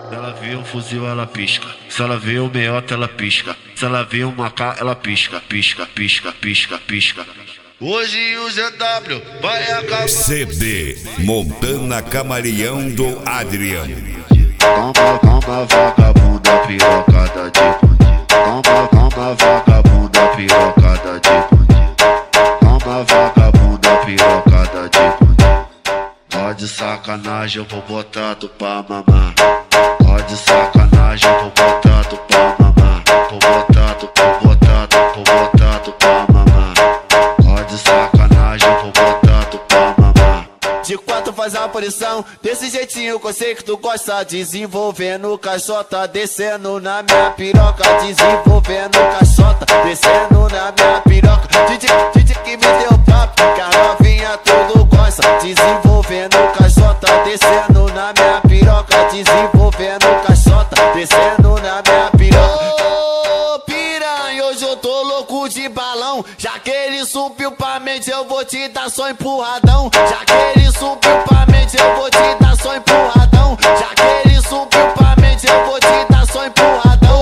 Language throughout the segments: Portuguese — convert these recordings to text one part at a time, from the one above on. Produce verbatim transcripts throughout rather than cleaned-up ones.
Se ela vê um fuzil, ela pisca. Se ela vê um meiota, ela pisca. Se ela vê um macá, ela pisca, pisca, pisca, pisca, pisca. Hoje o Z W vai acabar. C D Montana Camaleão do Adriano. Toma, toma, vagabunda, pirocada de bandido. Toma, toma, vagabunda, pirocada de bandido. Toma, vagabunda, pirocada de bandido. Ó de sacanagem, eu vou botar tu pra mamar. Ó de sacanagem, eu vou botar tu pra mamar. Vou botar tu, vou botar tu, vou botar tu pra mamar. Ó de sacanagem, eu vou botar tu pra mamar. De quatro faz a posição, desse jeitinho que eu sei que tu gosta. Desenvolvendo caixota, descendo na minha piroca. Desenvolvendo caixota, descendo na minha piroca. DJ, DJ que me deu papo, que a novinha tudo gosta. Desenvolvendo caixota, descendo na minha piroca. Desenvolvendo caixota, descendo na minha piroca. Ô piranha, hoje eu tô louco de balão. Já que ele subiu pra mente, eu vou te dar só empurradão. Já que ele subiu pra mente, eu vou te dar só empurradão. Já que ele subiu pra mente, eu vou te dar só empurradão.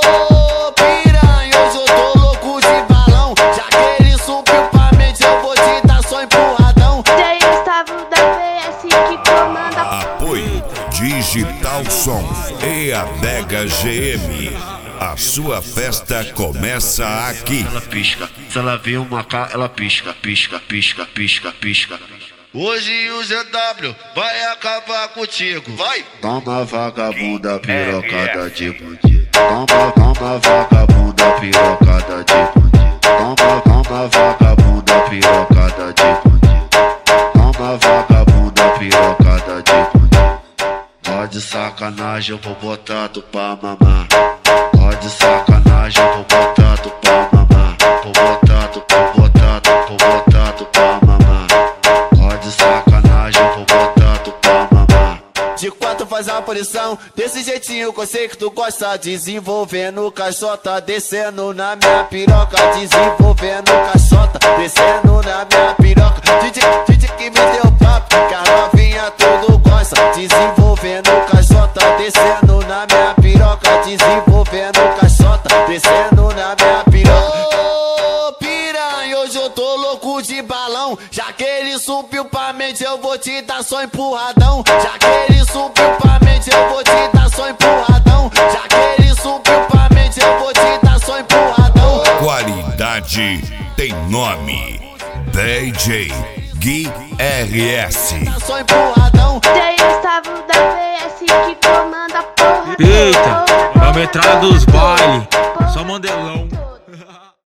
Ô piranha, hoje eu tô louco de balão. Já que ele subiu pra mente, eu vou te dar só empurradão. D J Gustavo da V S que comanda. Apoio Digital Som e Adega G M. A sua festa começa aqui. Ela pisca. Se ela vê um macá, ela pisca, pisca, pisca, pisca, pisca. Hoje o Z W vai acabar contigo. Vai! Toma, vagabunda, pirocada de bandido. Toma, toma, vagabunda, pirocada de bandido. Toma, toma, vagabunda, pirocada de bandido. Toma, vagabunda, pirocada de bandido. Ó de sacanagem, eu vou botar tu pra mamar. Ó de sacanagem, eu vou botar tu pra mamar. Vou botar tu, vou botar tu, vou botar tu pra mamar. Ó de sacanagem, eu vou botar tu pra mamar. De quatro faz a posição, desse jeitinho que eu sei que tu gosta. Desenvolvendo caixota, descendo na minha piroca. Desenvolvendo caixota, descendo na minha piroca. DJ, DJ que me deu papo, que a novinha tudo gosta. Desenvolvendo caixota, descendo na minha piroca. Desenvolvendo caixota, descendo na minha piroca. Ô piranha, hoje eu tô louco de balão. Já que ele subiu pra mente, eu vou te dar só empurradão. Já que ele subiu pra mente, eu vou te dar só empurradão. Já que ele subiu pra mente, eu vou te dar só empurradão. Qualidade tem nome. D J Gui R S. Dá só empurradão. D J Gustavo da V S que comanda a porra. Eita, vamos entrar dos baile. Só mandelão.